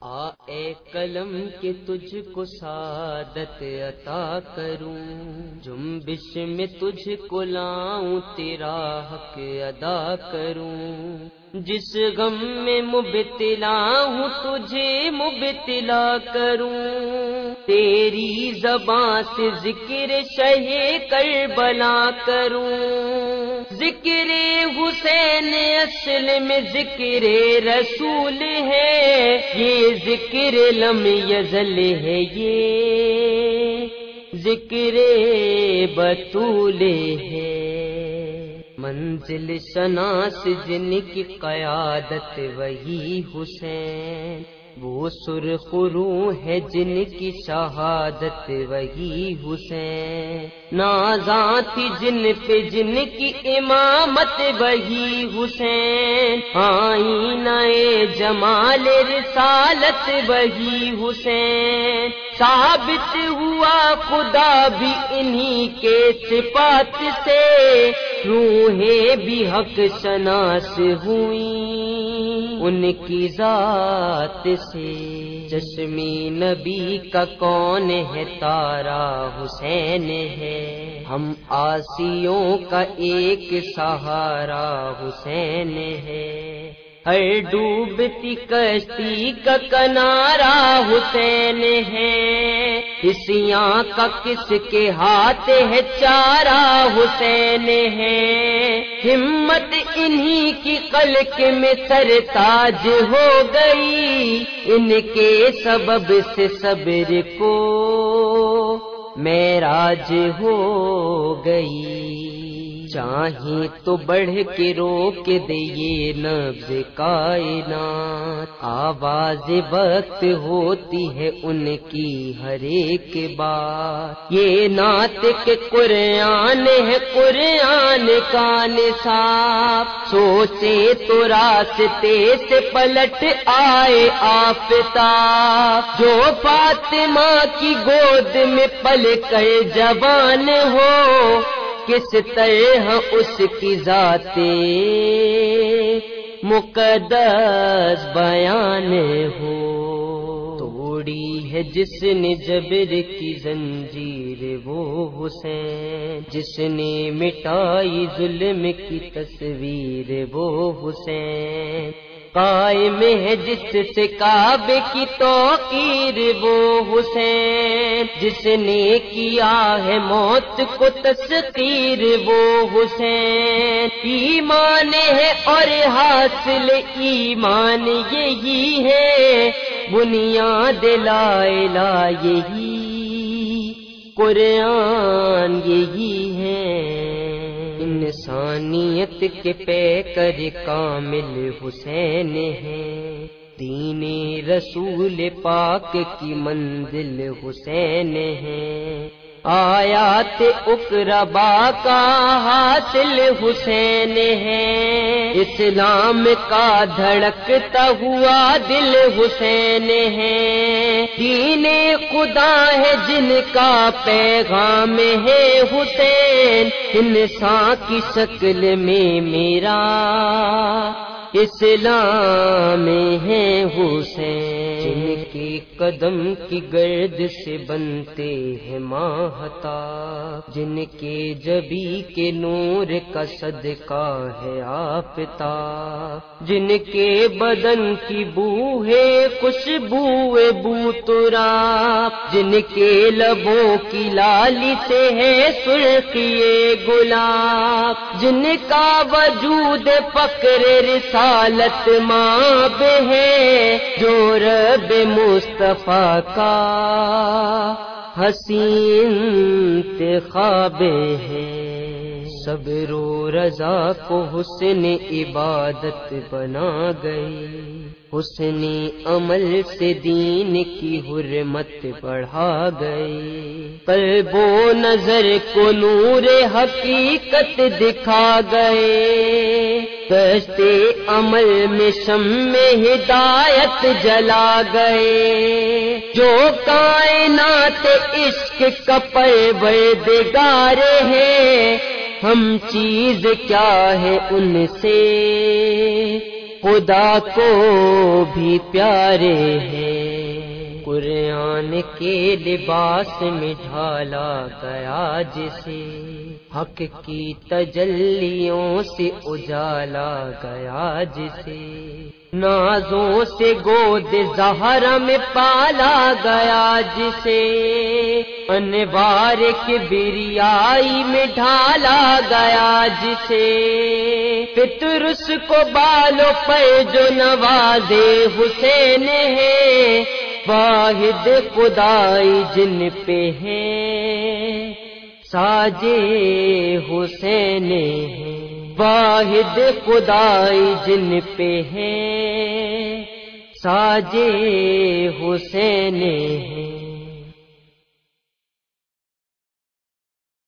اے قلم کہ تجھ کو سعادت عطا کروں، جنبش میں تجھ کو لاؤں تیرا حق ادا کروں، جس غم میں مبتلا ہوں تجھے مبتلا کروں، تیری زبان سے ذکر شہ کربلا کروں، ذکر حسین اصل میں ذکر رسول ہے، یہ ذکر لم یزل ہے، یہ ذکر بطول ہے، منزل شناس جن کی قیادت وہی حسین، وہ سرخ روح ہے جن کی شہادت وہی حسین، نازاں تھی جن پہ جن کی امامت وہی حسین، آئینہ جمال رسالت وہی حسین، ثابت ہوا خدا بھی انہی کے صفات سے، روحیں بھی حق شناس ہوئیں ان کی ذات سے، چشمی نبی کا کون ہے تارا حسین ہے، ہم آسیوں کا ایک سہارا حسین ہے، ہر ڈوبتی کشتی کا کنارہ حسین ہے، کسیاں کا کس کے ہاتھ ہے چارہ حسین ہے، ہمت انہی کی خلق میں سرتاج ہو گئی، ان کے سبب سے صبر کو معراج ہو گئی، چاہیں تو بڑھ کے روک دے یہ نبض کائنات، آواز وقت ہوتی ہے ان کی ہر ایک بات، یہ ناطق قرآن ہے قرآن کا نصاب، سوچے تو راستے سے پلٹ آئے آفتاب، جو فاطمہ کی گود میں پل کر جوان ہو، کس طرح اس کی ذات مقدس بیان ہو، توڑی ہے جس نے جبر کی زنجیر وہ حسین، جس نے مٹائی ظلم کی تصویر وہ حسین، قائم ہے جس سے کعبے کی توقیر وہ حسین، جس نے کیا ہے موت کو تسخیر وہ حسین، ایمان ہے اور حاصل ایمان یہی ہے، بنیاد لا الہ یہی قرآن یہی ہے، انسانیت کے پیکر کامل حسین ہے، دین رسول پاک کی منزل حسین ہے، آیات اقربا کا حاصل حسین ہے، اسلام کا دھڑکتا ہوا دل حسین ہے، دین خدا ہے جن کا پیغام ہے حسین، انسان کی شکل میں میرا اسلام ہے حسین، جن کے قدم کی گرد سے بنتے ہیں ماہتاب، جن کے جبی کے نور کا صدقہ ہے آفتاب، جن کے بدن کی بو ہے خوشبو بو تراب، جن کے لبوں کی لالی سے ہے سرخی گلاب، جن کا وجود فقر رسالت ماب ہے، جو رب مصطفیٰ کا حسین انتخاب ہے، صبر و رضا کو حسن عبادت بنا گئی، حسن عمل سے دین کی حرمت بڑھا گئی، قلب و نظر کو نور حقیقت دکھا گئے، کشتے عمل میں شمع ہدایت جلا گئے، جو کائنات عشق کا پروردگار ہے، ہم چیز کیا ہے ان سے خدا کو بھی پیارے ہیں، قرآن کے لباس میں ڈھالا گیا جسے، حق کی تجلیوں سے اجالا گیا جسے، نازوں سے گود زہرا میں پالا گیا جسے، انوار کبریائی میں ڈھالا گیا جسے، پطرس کو بالوں پہ جو نوازے حسین ہے، واحد خدائی جن پہ ہے ساجے حسین ہے، واحد خدائی جن پہ ہے ساجے حسین ہے۔